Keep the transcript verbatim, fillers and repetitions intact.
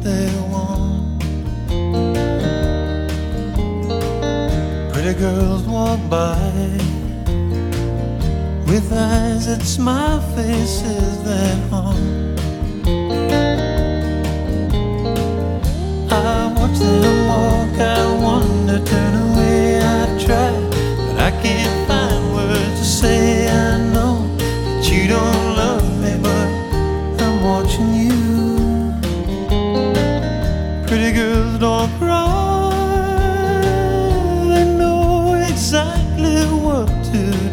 they want. Pretty girls walk by with eyes that smile, faces that haunt. I watch them walk, I wonder, turn away, I try, but I can't find words to say. I know that you don't love me, but I'm watching you. Pretty girls don't cry, they know exactly what to do.